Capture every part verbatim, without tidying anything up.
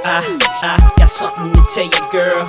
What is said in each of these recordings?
I, I got something to tell you, girl.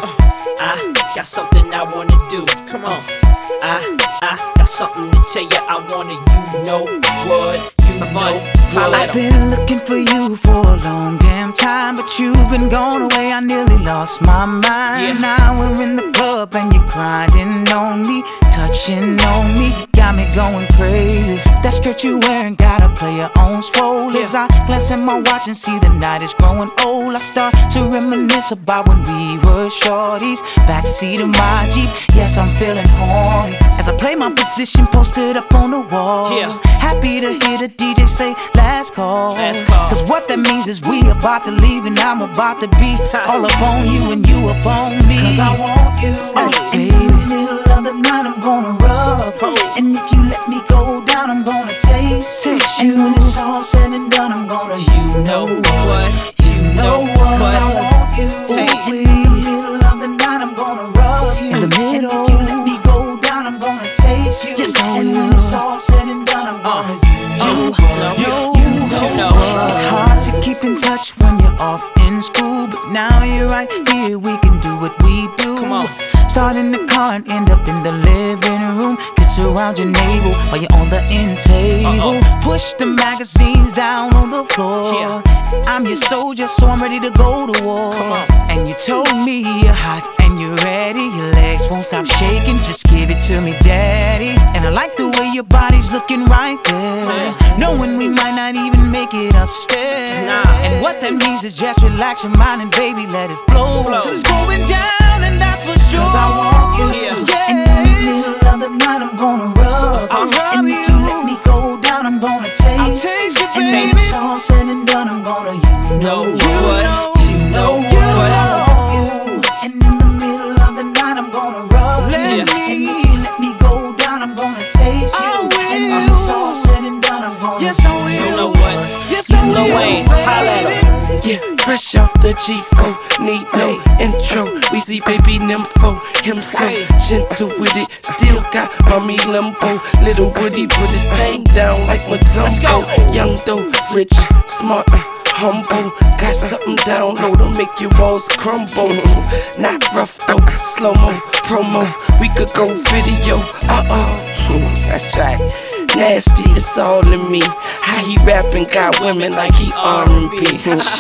I got something I wanna do. Come on. I, I got something to tell you. I wanna, you know what, you know what. I've been looking for you for a long damn time, but you've been gone away, I nearly lost my mind. Yeah. Now we're in the club and you're grinding on me, touching on me, got me going crazy. That skirt you wearing gotta play your own swole. Yeah. As I glance at my watch and see the night is growing old, I start to reminisce about when we were shorties, backseat of my Jeep, yes I'm feeling horny. As I play my position posted up on the wall, Yeah. happy to hear the D J say last call. Last call. Cause what that means is we about to leave and I'm about to be all up on you and you up on me. Cause I want you, oh, baby. In the middle of the night I'm gonna rub, Oh. and if you let me go down I'm gonna taste, taste you. And when it's all said and done I'm gonna, you know what, you know what, what? I want you, hey. baby. In the middle of the night I'm gonna rub you, in the middle. And if you let me go down I'm gonna taste you, yes, and when it's all said and done I'm gonna, uh, you, uh, you, you, you, you know. It's hard to keep in touch when you're off in school, but now you're right here, we can do what we do. Come on. Start in the car and end up in the living room. Kiss around your navel while you're on the end table. Uh-oh. Push the magazines down on the floor. Yeah. I'm your soldier, so I'm ready to go to war. Come on. And you told me you're hot and you're ready. Your legs won't stop shaking, just give it to me, daddy. And I like the way your body's looking right there, Yeah. knowing we might not even make it upstairs. Nah. And what that means is just relax your mind and baby let it flow. Flow. Cause it's going down and that's for sure. Cause I want you, Yeah. yes. And in the middle of the night I'm gonna rub, I'll rub and if you. you let me go down I'm gonna taste, I'll taste you, and when baby. it's all said and done I'm gonna, you know Know what, what, you know you what. know. And in the middle of the night I'm gonna rub Let you, me. and if you let me go down I'm gonna taste you, I will. and when it's all said and done I'm gonna, yes I will, You know what, yes you I know will, Wayne, holla at him. Yeah, fresh off the G four, need no intro. We see baby nympho, him so gentle with it. Still got mommy limbo. Little Woody put his thing down like Matumbo. Young though, rich, smart, humble. Got something down low to make your walls crumble. Not rough though, slow mo, promo. We could go video, uh oh. That's right. Nasty, it's all in me. How he rapping got women like he R and B.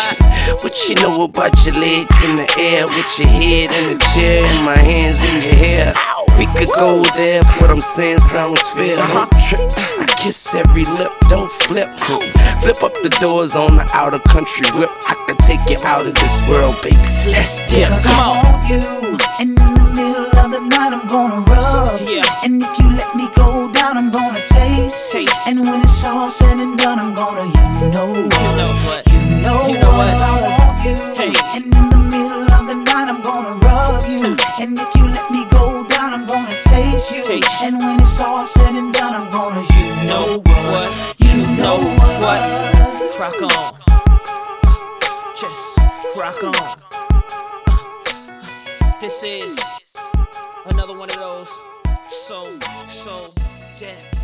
What you know about your legs in the air, with your head in the chair and my hands in your hair? We could go there if what I'm saying sounds fair. Don't trip, I kiss every lip, don't flip. Flip up the doors on the outer country whip. I could take you out of this world, baby. Let's dip. Cause Come I on. want you, and in the middle of the night I'm gonna rub, Yeah. and if you let me go down I'm gonna taste, Taste. and when it's all said and done I'm gonna, you know what, You know what, you know, you know what. I want you, Hey. and in the middle of the night I'm gonna rub you, and if you let me go down I'm gonna taste you, Taste. and when it's all said and done I'm gonna, you know what, You know what, rock on, just rock on. This is another one of those so, so deaf.